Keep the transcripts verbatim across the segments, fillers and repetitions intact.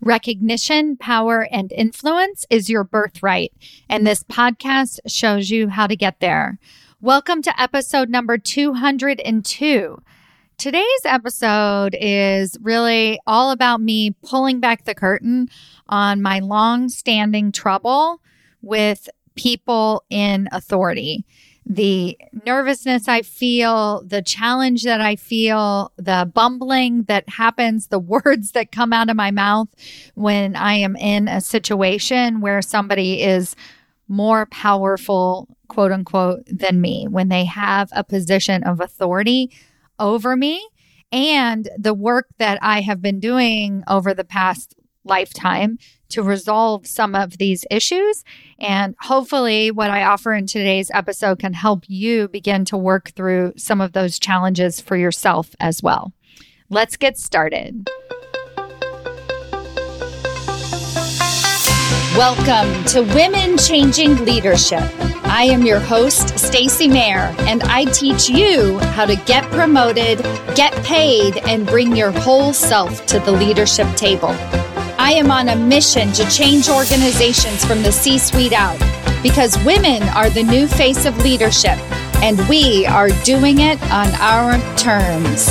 Recognition, power, and influence is your birthright, and this podcast shows you how to get there. Welcome to episode number two hundred two. Today's episode is really all about me pulling back the curtain on my long-standing trouble with people in authority. The nervousness I feel, the challenge that I feel, the bumbling that happens, the words that come out of my mouth when I am in a situation where somebody is more powerful, quote unquote, than me, when they have a position of authority over me, and the work that I have been doing over the past lifetime to resolve some of these issues. And hopefully what I offer in today's episode can help you begin to work through some of those challenges for yourself as well. Let's get started. Welcome to Women Changing Leadership. I am your host, Stacey Mayer, and I teach you how to get promoted, get paid, and bring your whole self to the leadership table. I am on a mission to change organizations from the C-suite out because women are the new face of leadership, and we are doing it on our terms.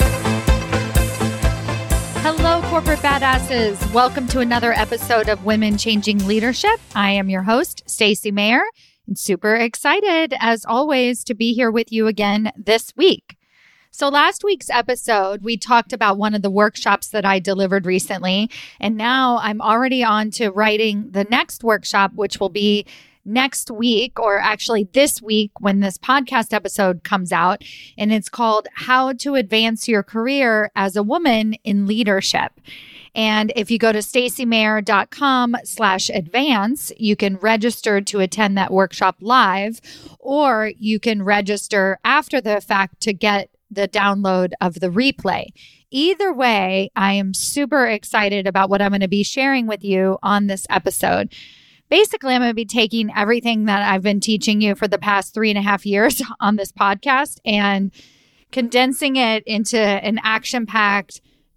Hello, corporate badasses. Welcome to another episode of Women Changing Leadership. I am your host, Stacey Mayer, and super excited, as always, to be here with you again this week. So last week's episode, we talked about one of the workshops that I delivered recently, and now I'm already on to writing the next workshop, which will be next week, or actually this week when this podcast episode comes out, and it's called How to Advance Your Career as a Woman in Leadership. And if you go to staceymayer.com slash advance, you can register to attend that workshop live, or you can register after the fact to get the download of the replay. Either way, I am super excited about what I'm going to be sharing with you on this episode. Basically, I'm going to be taking everything that I've been teaching you for the past three and a half years on this podcast and condensing it into an action-packed,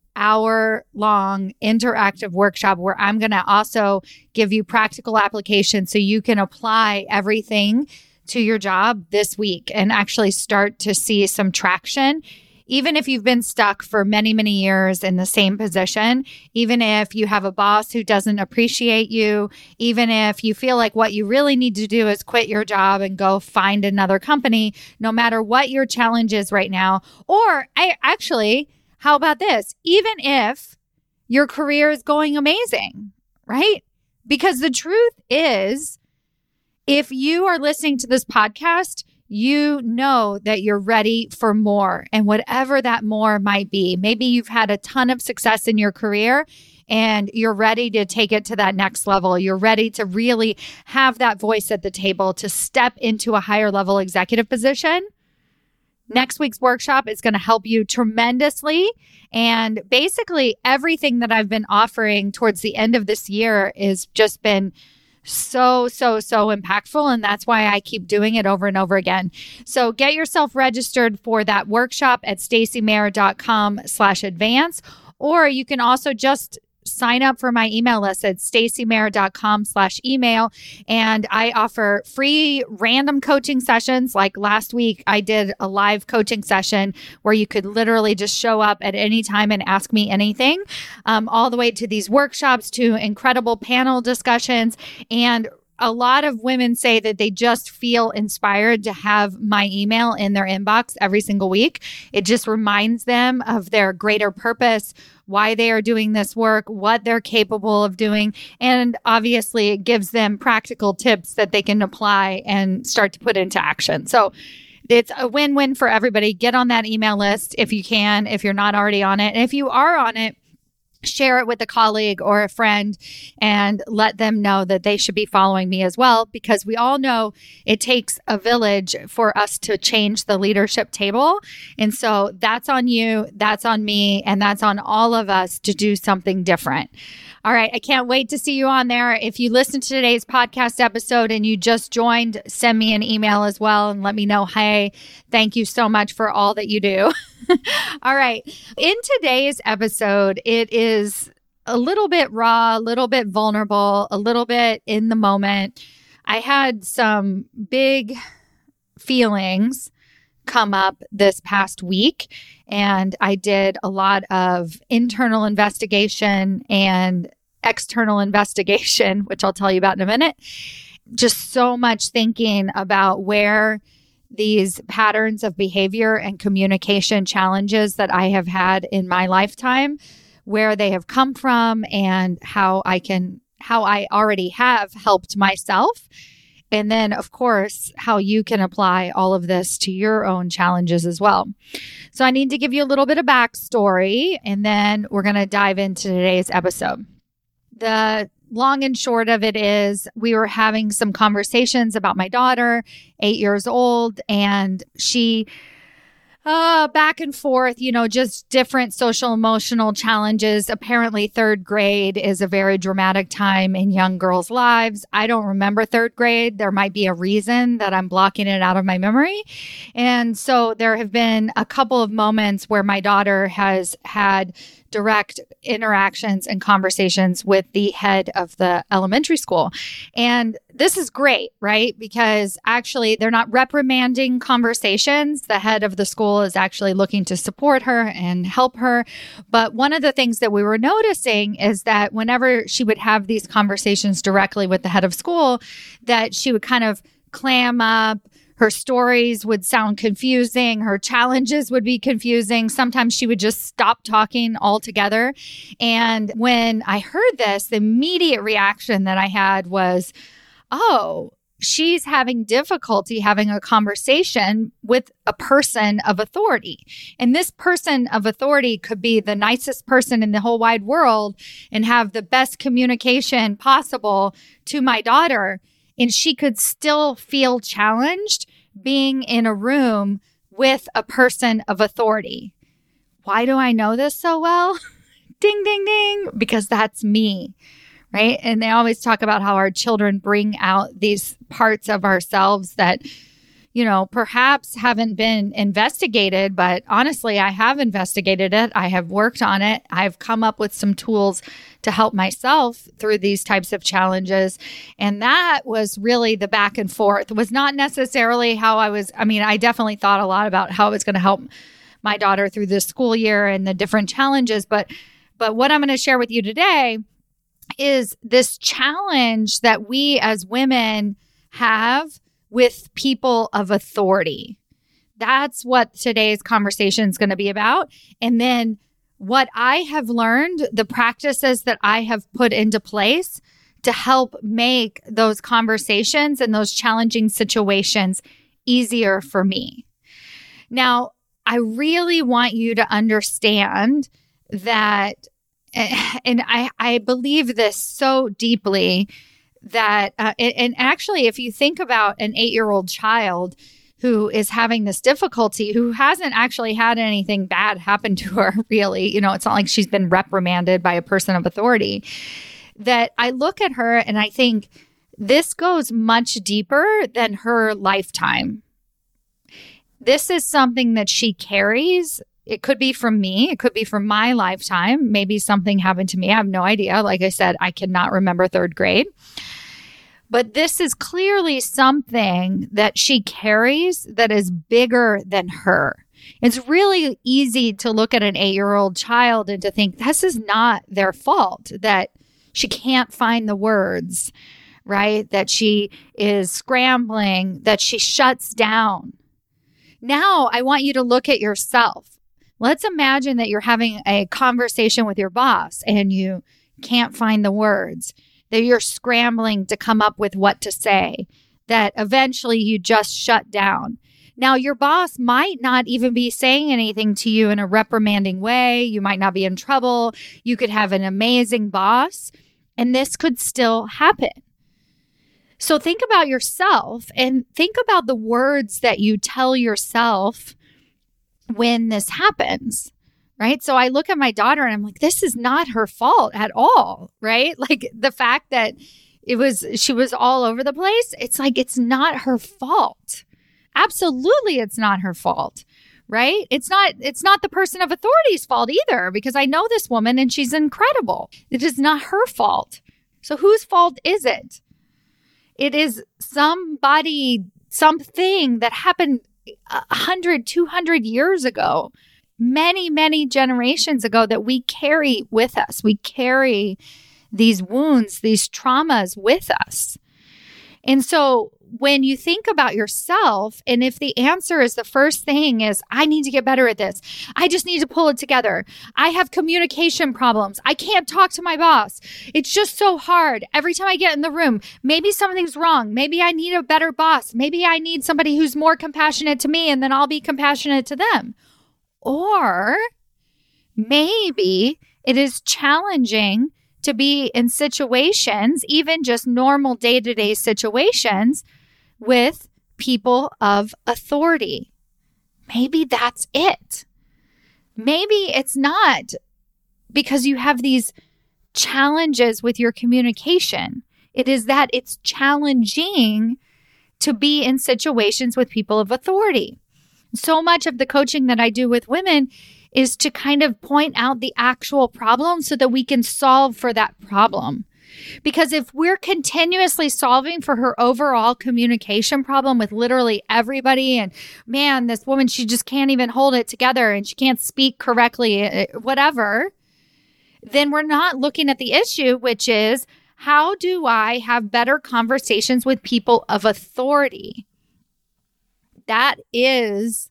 hour-long interactive workshop where I'm going to also give you practical applications so you can apply everything to your job this week and actually start to see some traction. Even if you've been stuck for many, many years in the same position, even if you have a boss who doesn't appreciate you, even if you feel like what you really need to do is quit your job and go find another company, no matter what your challenge is right now. Or I actually, how about this? Even if your career is going amazing, right? Because the truth is, if you are listening to this podcast, you know that you're ready for more, and whatever that more might be. Maybe you've had a ton of success in your career and you're ready to take it to that next level. You're ready to really have that voice at the table to step into a higher level executive position. Next week's workshop is going to help you tremendously. And basically everything that I've been offering towards the end of this year has just been so, so, so impactful. And that's why I keep doing it over and over again. So get yourself registered for that workshop at staceymayer.com slash advance. Or you can also just sign up for my email list at staceymayer.com slash email. And I offer free random coaching sessions. Like last week, I did a live coaching session where you could literally just show up at any time and ask me anything, um, all the way to these workshops, to incredible panel discussions. And a lot of women say that they just feel inspired to have my email in their inbox every single week. It just reminds them of their greater purpose, why they are doing this work, what they're capable of doing. And obviously, it gives them practical tips that they can apply and start to put into action. So it's a win-win for everybody. Get on that email list if you can, if you're not already on it. And if you are on it, share it with a colleague or a friend and let them know that they should be following me as well, because we all know it takes a village for us to change the leadership table. And so that's on you, that's on me, and that's on all of us to do something different. All right. I can't wait to see you on there. If you listened to today's podcast episode and you just joined, send me an email as well and let me know, hey, thank you so much for all that you do. All right. In today's episode, it is a little bit raw, a little bit vulnerable, a little bit in the moment. I had some big feelings come up this past week, and I did a lot of internal investigation and external investigation, which I'll tell you about in a minute. Just so much thinking about where these patterns of behavior and communication challenges that I have had in my lifetime, where they have come from, and how I can, how I already have helped myself. And then, of course, how you can apply all of this to your own challenges as well. So I need to give you a little bit of backstory, and then we're going to dive into today's episode. The long and short of it is we were having some conversations about my daughter, eight years old, and she Uh, back and forth, you know, just different social emotional challenges. Apparently, third grade is a very dramatic time in young girls' lives. I don't remember third grade. There might be a reason that I'm blocking it out of my memory. And so there have been a couple of moments where my daughter has had direct interactions and conversations with the head of the elementary school. And this is great, right? Because actually they're not reprimanding conversations. The head of the school is actually looking to support her and help her. But one of the things that we were noticing is that whenever she would have these conversations directly with the head of school, that she would kind of clam up. Her stories would sound confusing. Her challenges would be confusing. Sometimes she would just stop talking altogether. And when I heard this, the immediate reaction that I had was, oh, she's having difficulty having a conversation with a person of authority. And this person of authority could be the nicest person in the whole wide world and have the best communication possible to my daughter. And she could still feel challenged being in a room with a person of authority. Why do I know this so well? Ding, ding, ding. Because that's me, right? And they always talk about how our children bring out these parts of ourselves that, you know, perhaps haven't been investigated, but honestly, I have investigated it. I have worked on it. I've come up with some tools to help myself through these types of challenges. And that was really the back and forth. It was not necessarily how I was, I mean, I definitely thought a lot about how I was going to help my daughter through this school year and the different challenges. But, but what I'm going to share with you today is this challenge that we as women have with people of authority. That's what today's conversation is going to be about. And then what I have learned, the practices that I have put into place to help make those conversations and those challenging situations easier for me. Now, I really want you to understand that, and I, I believe this so deeply, that, uh, and actually, if you think about an eight-year-old child who is having this difficulty, who hasn't actually had anything bad happen to her, really, you know, it's not like she's been reprimanded by a person of authority, that I look at her and I think this goes much deeper than her lifetime. This is something that she carries. It could be from me. It could be from my lifetime. Maybe something happened to me. I have no idea. Like I said, I cannot remember third grade. But this is clearly something that she carries that is bigger than her. It's really easy to look at an eight-year-old child and to think this is not their fault, that she can't find the words, right? That she is scrambling, that she shuts down. Now, I want you to look at yourself. Let's imagine that you're having a conversation with your boss and you can't find the words, that you're scrambling to come up with what to say, that eventually you just shut down. Now, your boss might not even be saying anything to you in a reprimanding way. You might not be in trouble. You could have an amazing boss, and this could still happen. So think about yourself and think about the words that you tell yourself when this happens. Right. So I look at my daughter and I'm like, this is not her fault at all. Right. Like the fact that it was, she was all over the place. It's like, it's not her fault. Absolutely. It's not her fault. right? It's not, it's not the person of authority's fault either, because I know this woman and she's incredible. It is not her fault. So whose fault is it? It is somebody, something that happened one hundred, two hundred years ago, many, many generations ago that we carry with us. We carry these wounds, these traumas with us. And so when you think about yourself, and if the answer is the first thing is, I need to get better at this. I just need to pull it together. I have communication problems. I can't talk to my boss. It's just so hard. Every time I get in the room, maybe something's wrong. Maybe I need a better boss. Maybe I need somebody who's more compassionate to me, and then I'll be compassionate to them. Or maybe it is challenging to be in situations, even just normal day-to-day situations, with people of authority. Maybe that's it. Maybe it's not because you have these challenges with your communication. It is that it's challenging to be in situations with people of authority. So much of the coaching that I do with women is to kind of point out the actual problem so that we can solve for that problem. Because if we're continuously solving for her overall communication problem with literally everybody, and man, this woman, she just can't even hold it together and she can't speak correctly, whatever, then we're not looking at the issue, which is, how do I have better conversations with people of authority? That is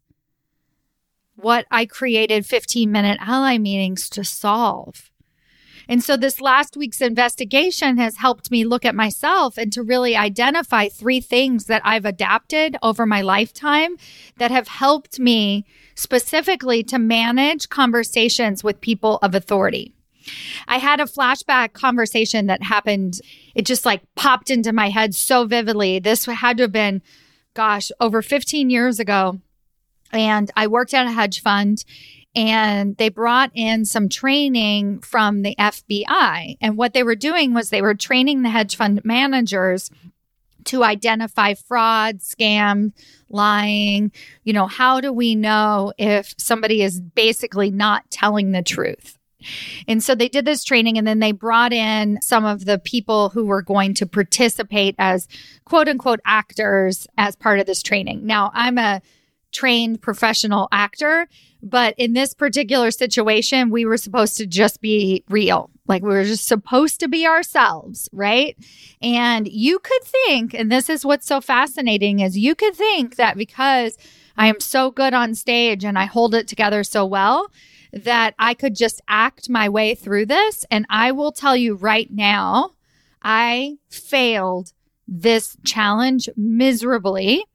what I created fifteen-minute ally meetings to solve. And so this last week's investigation has helped me look at myself and to really identify three things that I've adapted over my lifetime that have helped me specifically to manage conversations with people of authority. I had a flashback conversation that happened. It just like popped into my head so vividly. This had to have been, gosh, over fifteen years ago. And I worked at a hedge fund, and they brought in some training from the F B I. And what they were doing was they were training the hedge fund managers to identify fraud, scam, lying. You know, how do we know if somebody is basically not telling the truth? And so they did this training, and then they brought in some of the people who were going to participate as quote unquote actors as part of this training. Now, I'm a trained professional actor, but in this particular situation, we were supposed to just be real. Like we were just supposed to be ourselves, right? And you could think, and this is what's so fascinating, is you could think that because I am so good on stage and I hold it together so well, that I could just act my way through this. And I will tell you right now, I failed this challenge miserably.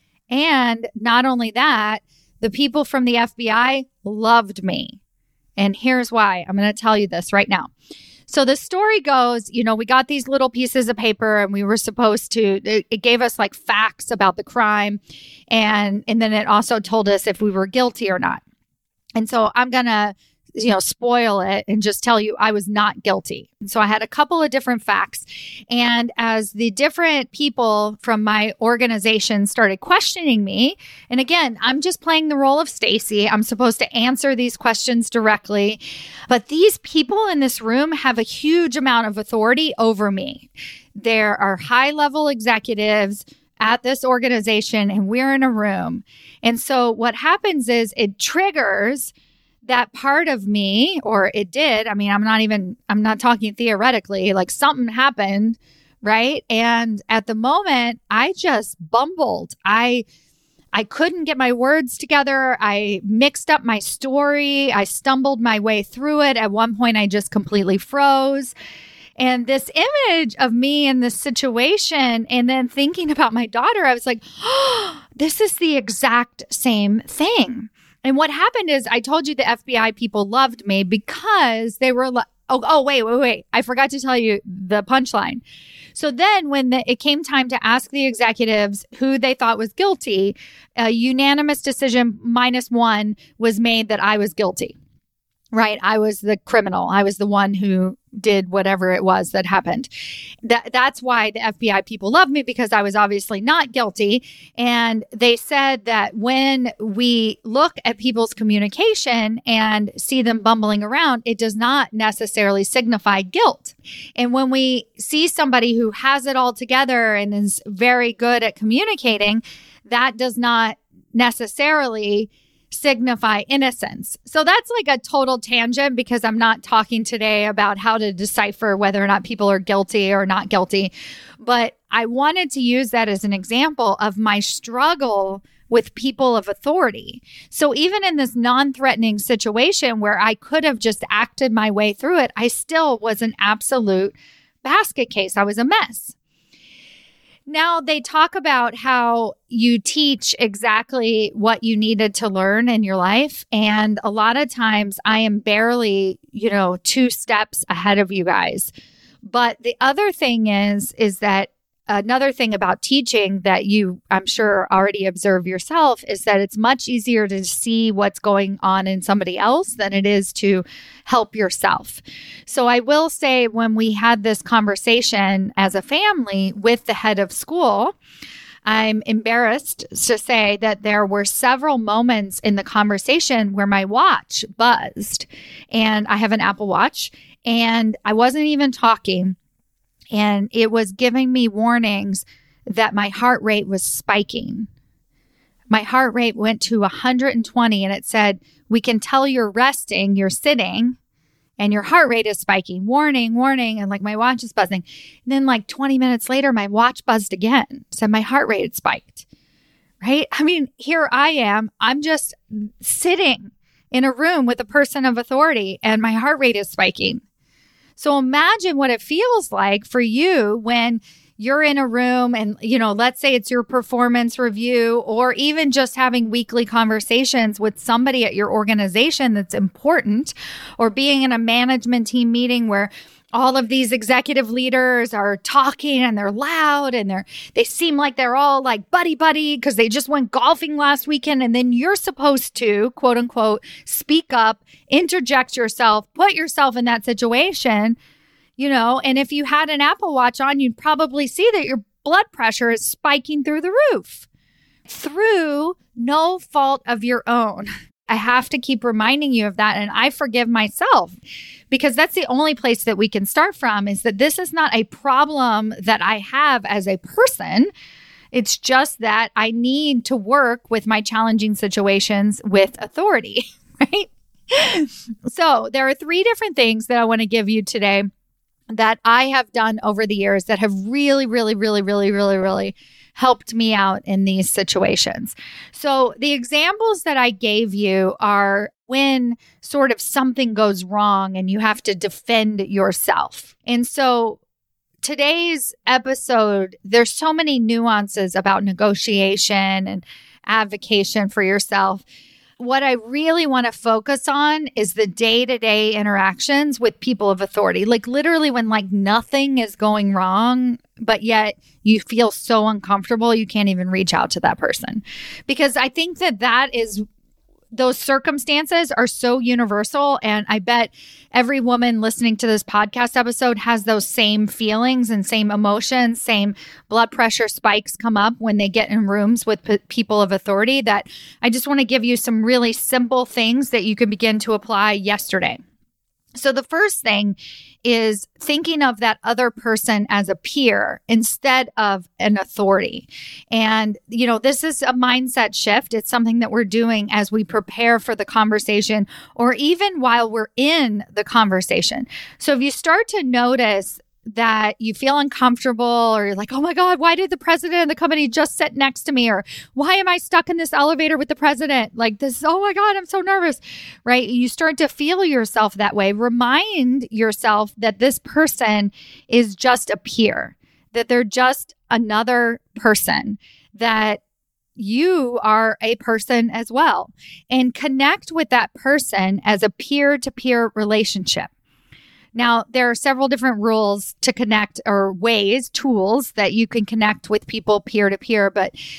And not only that, the people from the F B I loved me. And here's why. I'm going to tell you this right now. So the story goes, you know, we got these little pieces of paper and we were supposed to, it, it gave us like facts about the crime. And, and then it also told us if we were guilty or not. And so I'm going to, you know, spoil it and just tell you I was not guilty. And so I had a couple of different facts. And as the different people from my organization started questioning me, and again, I'm just playing the role of Stacy. I'm supposed to answer these questions directly. But these people in this room have a huge amount of authority over me. There are high-level executives at this organization, and we're in a room. And so what happens is it triggers that part of me, or it did. I mean, I'm not even, I'm not talking theoretically, like something happened, right? And at the moment, I just bumbled. I, I couldn't get my words together. I mixed up my story. I stumbled my way through it. At one point, I just completely froze. And this image of me in this situation, and then thinking about my daughter, I was like, oh, this is the exact same thing. And what happened is I told you the F B I people loved me because they were like, oh, oh, wait, wait, wait. I forgot to tell you the punchline. So then when the, it came time to ask the executives who they thought was guilty, a unanimous decision minus one was made that I was guilty, right? I was the criminal. I was the one who did whatever it was that happened. that that's why the F B I people love me, because I was obviously not guilty. And they said that when we look at people's communication and see them bumbling around, it does not necessarily signify guilt. And when we see somebody who has it all together and is very good at communicating, that does not necessarily signify innocence. So that's like a total tangent, because I'm not talking today about how to decipher whether or not people are guilty or not guilty. But I wanted to use that as an example of my struggle with people of authority. So even in this non-threatening situation where I could have just acted my way through it, I still was an absolute basket case. I was a mess. Now, they talk about how you teach exactly what you needed to learn in your life. And a lot of times I am barely, you know, two steps ahead of you guys. But the other thing is, is that another thing about teaching that you, I'm sure, already observe yourself is that it's much easier to see what's going on in somebody else than it is to help yourself. So I will say, when we had this conversation as a family with the head of school, I'm embarrassed to say that there were several moments in the conversation where my watch buzzed. And I have an Apple Watch, and I wasn't even talking. And it was giving me warnings that my heart rate was spiking. My heart rate went to one hundred twenty, and it said, "We can tell you're resting, you're sitting, and your heart rate is spiking. Warning, warning." And like my watch is buzzing. And then like twenty minutes later, my watch buzzed again. Said my heart rate had spiked, right? I mean, here I am. I'm just sitting in a room with a person of authority, and my heart rate is spiking. So imagine what it feels like for you when you're in a room and, you know, let's say it's your performance review, or even just having weekly conversations with somebody at your organization that's important, or being in a management team meeting where all of these executive leaders are talking and they're loud and they're, they seem like they're all like buddy buddy because they just went golfing last weekend. And then you're supposed to, quote unquote, speak up, interject yourself, put yourself in that situation, you know, and if you had an Apple Watch on, you'd probably see that your blood pressure is spiking through the roof through no fault of your own. I have to keep reminding you of that. And I forgive myself, because that's the only place that we can start from, is that this is not a problem that I have as a person. It's just that I need to work with my challenging situations with authority, right? So there are three different things that I want to give you today that I have done over the years that have really, really, really, really, really, really helped me out in these situations. So the examples that I gave you are when sort of something goes wrong and you have to defend yourself. And so today's episode, there's so many nuances about negotiation and advocacy for yourself. What I really want to focus on is the day-to-day interactions with people of authority. Like literally when like nothing is going wrong, but yet you feel so uncomfortable, you can't even reach out to that person. Because I think that that is, those circumstances are so universal. And I bet every woman listening to this podcast episode has those same feelings and same emotions, same blood pressure spikes come up when they get in rooms with p- people of authority, that I just want to give you some really simple things that you can begin to apply yesterday. So the first thing is thinking of that other person as a peer instead of an authority. And, you know, this is a mindset shift. It's something that we're doing as we prepare for the conversation, or even while we're in the conversation. So if you start to notice that you feel uncomfortable, or you're like, oh my God, why did the president of the company just sit next to me? Or why am I stuck in this elevator with the president? Like this, oh my God, I'm so nervous, right? You start to feel yourself that way. Remind yourself that this person is just a peer, that they're just another person, that you are a person as well, and connect with that person as a peer-to-peer relationship. Now, there are several different rules to connect, or ways, tools that you can connect with people peer-to-peer, but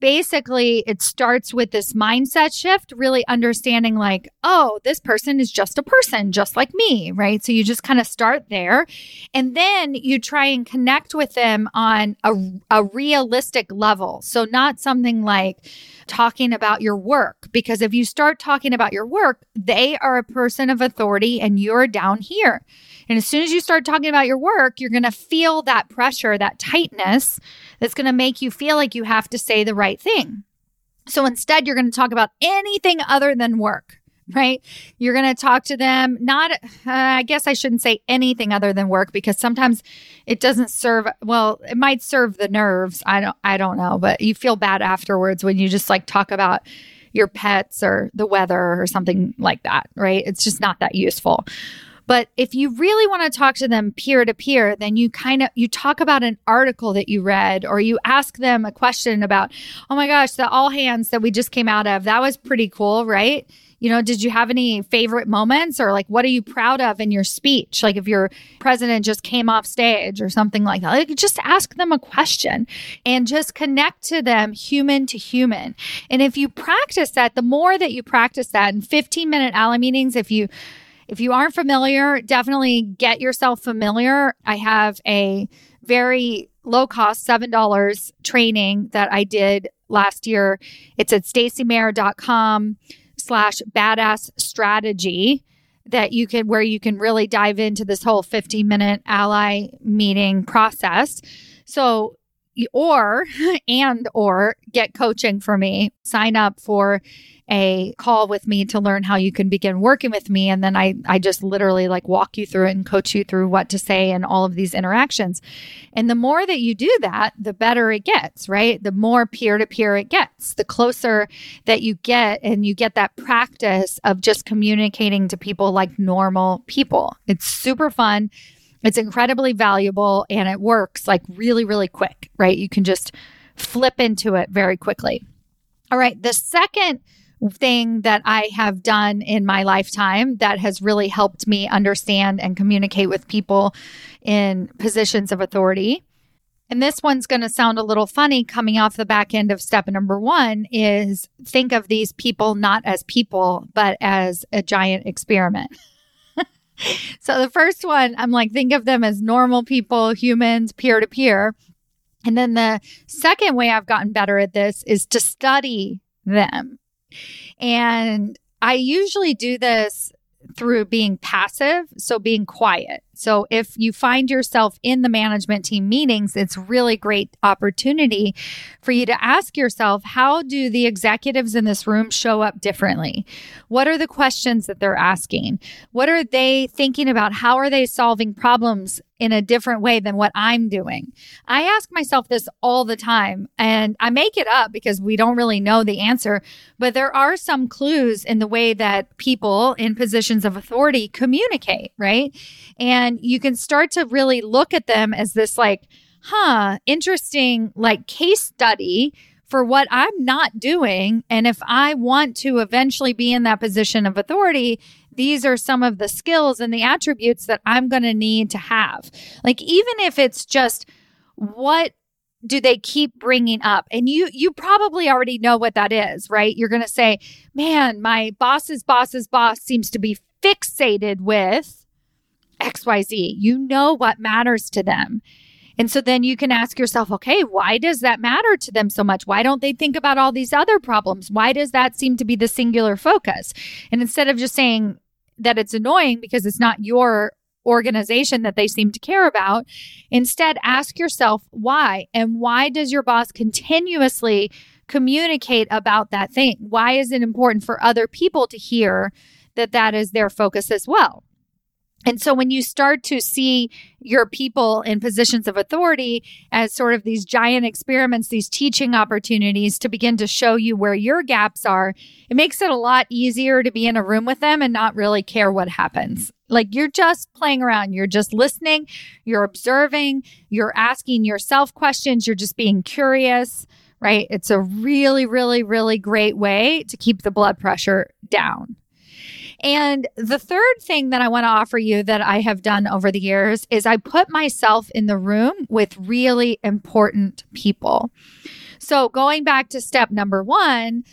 basically, it starts with this mindset shift, really understanding like, oh, this person is just a person, just like me, right? So you just kind of start there. And then you try and connect with them on a, a realistic level. So not something like talking about your work, because if you start talking about your work, they are a person of authority and you're down here. And as soon as you start talking about your work, you're going to feel that pressure, that tightness that's going to make you feel like you have to say the right thing. So instead, you're going to talk about anything other than work, right? You're going to talk to them, not, uh, I guess I shouldn't say anything other than work, because sometimes it doesn't serve, well, it might serve the nerves. I don't, I don't know, but you feel bad afterwards when you just like talk about your pets or the weather or something like that, right? It's just not that useful. But if you really want to talk to them peer to peer, then you kind of, you talk about an article that you read, or you ask them a question about, oh my gosh, the all hands that we just came out of, that was pretty cool, right? You know, did you have any favorite moments, or like, what are you proud of in your speech? Like if your president just came off stage or something like that, like just ask them a question and just connect to them human to human. And if you practice that, the more that you practice that in fifteen minute ally meetings, if you If you aren't familiar, definitely get yourself familiar. I have a very low cost seven dollars training that I did last year. It's at stacymayer.com slash badass strategy that you can, where you can really dive into this whole fifteen minute ally meeting process. So, or, and, or get coaching for me, sign up for a call with me to learn how you can begin working with me. And then I, I just literally like walk you through it and coach you through what to say and all of these interactions. And the more that you do that, the better it gets, right? The more peer-to-peer it gets, the closer that you get, and you get that practice of just communicating to people like normal people. It's super fun. It's incredibly valuable, and it works like really, really quick, right? You can just flip into it very quickly. All right. The second thing that I have done in my lifetime that has really helped me understand and communicate with people in positions of authority, and this one's going to sound a little funny coming off the back end of step number one, is think of these people not as people, but as a giant experiment. So the first one, I'm like, think of them as normal people, humans, peer-to-peer. And then the second way I've gotten better at this is to study them. And I usually do this through being passive, so being quiet. So if you find yourself in the management team meetings, it's really great opportunity for you to ask yourself, how do the executives in this room show up differently? What are the questions that they're asking? What are they thinking about? How are they solving problems in a different way than what I'm doing? I ask myself this all the time, and I make it up because we don't really know the answer, but there are some clues in the way that people in positions of authority communicate, right? And you can start to really look at them as this like, huh, interesting like case study for what I'm not doing. And if I want to eventually be in that position of authority, these are some of the skills and the attributes that I'm going to need to have. Like, even if it's just what do they keep bringing up? And you you probably already know what that is, right? You're going to say, man, my boss's boss's boss seems to be fixated with X Y Z. You know what matters to them. And so then you can ask yourself, okay, why does that matter to them so much? Why don't they think about all these other problems? Why does that seem to be the singular focus? And instead of just saying that it's annoying because it's not your organization that they seem to care about, instead ask yourself why. And why does your boss continuously communicate about that thing? Why is it important for other people to hear that that is their focus as well? And so when you start to see your people in positions of authority as sort of these giant experiments, these teaching opportunities to begin to show you where your gaps are, it makes it a lot easier to be in a room with them and not really care what happens. Like, you're just playing around. You're just listening. You're observing. You're asking yourself questions. You're just being curious, right? It's a really, really, really great way to keep the blood pressure down. And the third thing that I want to offer you that I have done over the years is I put myself in the room with really important people. So going back to step number one,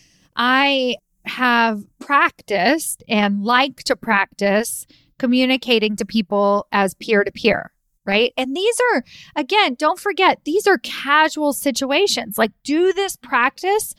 I have practiced and like to practice communicating to people as peer-to-peer, right? And these are, again, don't forget, these are casual situations. Like, do this practice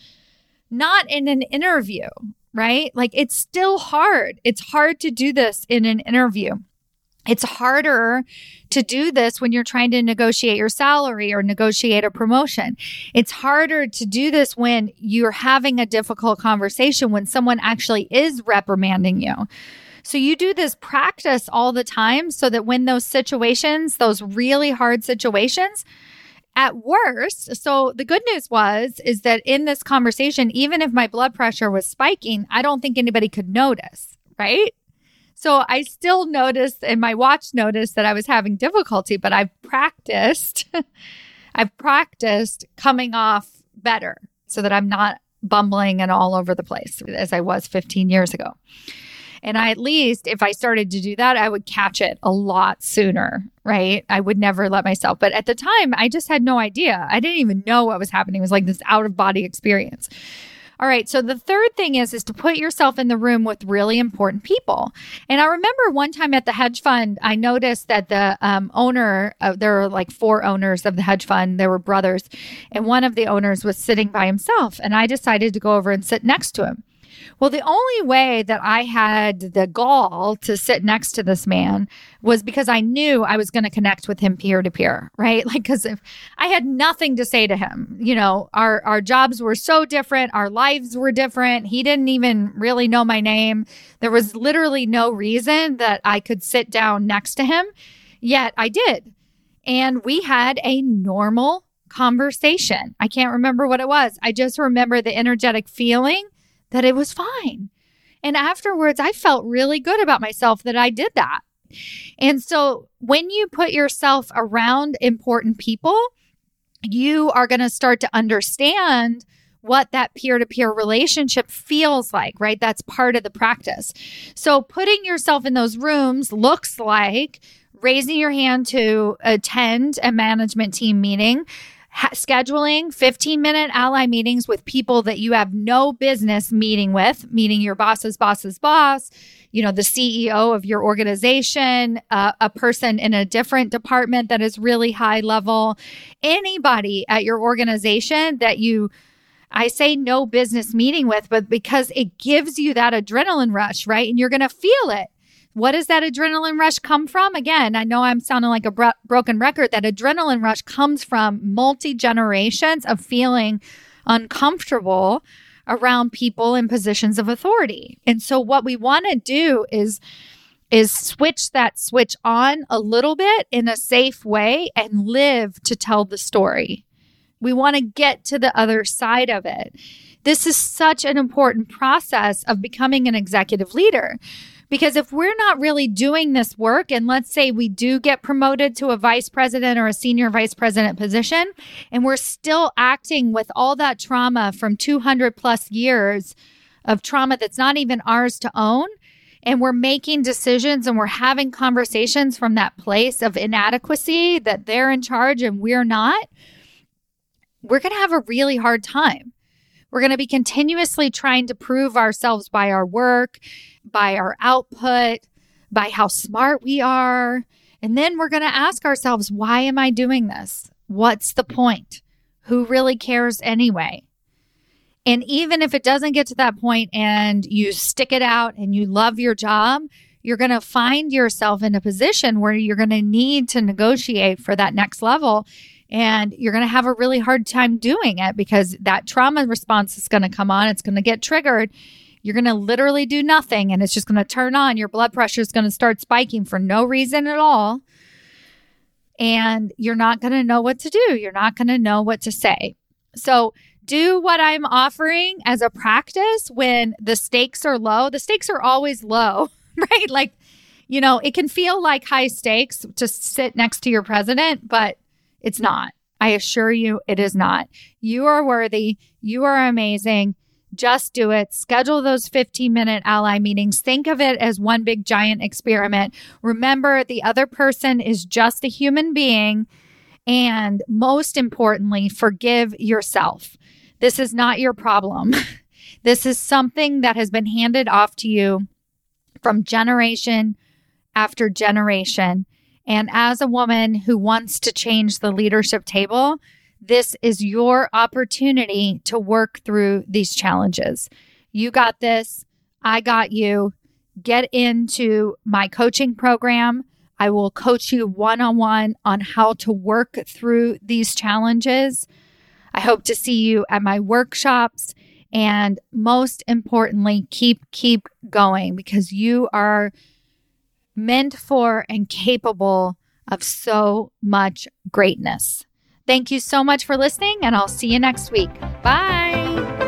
not in an interview, right? Like, it's still hard. It's hard to do this in an interview. It's harder to do this when you're trying to negotiate your salary or negotiate a promotion. It's harder to do this when you're having a difficult conversation, when someone actually is reprimanding you. So you do this practice all the time so that when those situations, those really hard situations, at worst, so the good news was, is that in this conversation, even if my blood pressure was spiking, I don't think anybody could notice, right? So I still noticed, and my watch noticed that I was having difficulty, but I've practiced, I've practiced coming off better so that I'm not bumbling and all over the place as I was fifteen years ago. And I, at least if I started to do that, I would catch it a lot sooner, right? I would never let myself. But at the time, I just had no idea. I didn't even know what was happening. It was like this out of body experience. All right. So the third thing is, is to put yourself in the room with really important people. And I remember one time at the hedge fund, I noticed that the um, owner, uh, there were like four owners of the hedge fund. There were brothers. And one of the owners was sitting by himself. And I decided to go over and sit next to him. Well, the only way that I had the gall to sit next to this man was because I knew I was going to connect with him peer to peer, right? Like, because if I had nothing to say to him, you know, our, our jobs were so different. Our lives were different. He didn't even really know my name. There was literally no reason that I could sit down next to him, yet I did. And we had a normal conversation. I can't remember what it was. I just remember the energetic feeling that it was fine. And afterwards, I felt really good about myself that I did that. And so when you put yourself around important people, you are going to start to understand what that peer-to-peer relationship feels like, right? That's part of the practice. So putting yourself in those rooms looks like raising your hand to attend a management team meeting, Ha- scheduling fifteen minute ally meetings with people that you have no business meeting with, meeting your boss's boss's boss, you know, the C E O of your organization, uh, a person in a different department that is really high level, anybody at your organization that you, I say no business meeting with, but because it gives you that adrenaline rush, right? And you're going to feel it. What does that adrenaline rush come from? Again, I know I'm sounding like a bro- broken record. That adrenaline rush comes from multi-generations of feeling uncomfortable around people in positions of authority. And so what we want to do is, is switch that switch on a little bit in a safe way and live to tell the story. We want to get to the other side of it. This is such an important process of becoming an executive leader. Because if we're not really doing this work, and let's say we do get promoted to a vice president or a senior vice president position, and we're still acting with all that trauma from two hundred plus years of trauma that's not even ours to own, and we're making decisions and we're having conversations from that place of inadequacy that they're in charge and we're not, we're going to have a really hard time. We're going to be continuously trying to prove ourselves by our work, by our output, by how smart we are. And then we're going to ask ourselves, why am I doing this? What's the point? Who really cares anyway? And even if it doesn't get to that point and you stick it out and you love your job, you're going to find yourself in a position where you're going to need to negotiate for that next level. And you're going to have a really hard time doing it because that trauma response is going to come on. It's going to get triggered. You're going to literally do nothing and it's just going to turn on. Your blood pressure is going to start spiking for no reason at all. And you're not going to know what to do. You're not going to know what to say. So do what I'm offering as a practice when the stakes are low. The stakes are always low, right? Like, you know, it can feel like high stakes to sit next to your president, but it's not. I assure you, it is not. You are worthy. You are amazing. Just do it. Schedule those fifteen minute ally meetings. Think of it as one big giant experiment. Remember, the other person is just a human being. And most importantly, forgive yourself. This is not your problem. This is something that has been handed off to you from generation after generation. And as a woman who wants to change the leadership table, this is your opportunity to work through these challenges. You got this. I got you. Get into my coaching program. I will coach you one-on-one on how to work through these challenges. I hope to see you at my workshops. And most importantly, keep, keep going, because you are meant for and capable of so much greatness. Thank you so much for listening, and I'll see you next week. Bye.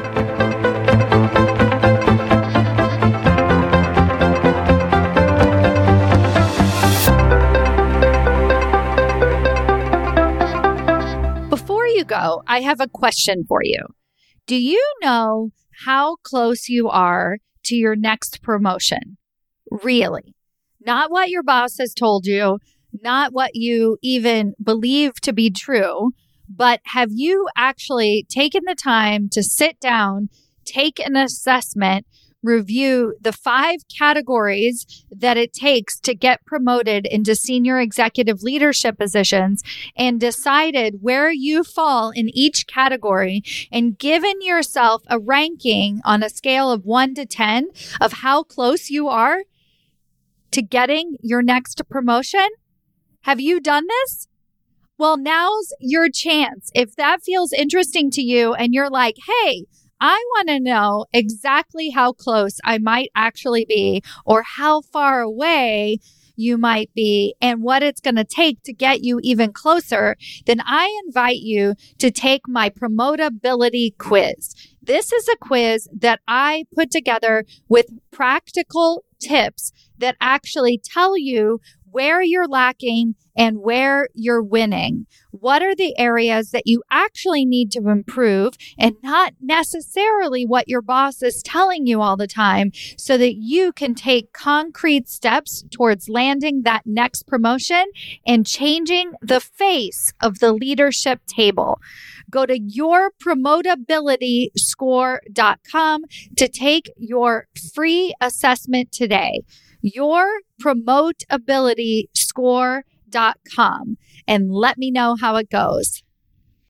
Before you go, I have a question for you. Do you know how close you are to your next promotion? Really? Not what your boss has told you, not what you even believe to be true, but have you actually taken the time to sit down, take an assessment, review the five categories that it takes to get promoted into senior executive leadership positions, and decided where you fall in each category, and given yourself a ranking on a scale of one to ten of how close you are to getting your next promotion? Have you done this? Well, now's your chance. If that feels interesting to you and you're like, hey, I want to know exactly how close I might actually be, or how far away you might be, and what it's going to take to get you even closer, then I invite you to take my Promotability quiz. This is a quiz that I put together with practical tips that actually tell you where you're lacking and where you're winning. What are the areas that you actually need to improve, and not necessarily what your boss is telling you all the time, so that you can take concrete steps towards landing that next promotion and changing the face of the leadership table. Go to your promotability score dot com to take your free assessment today. your promotability score dot com, and let me know how it goes.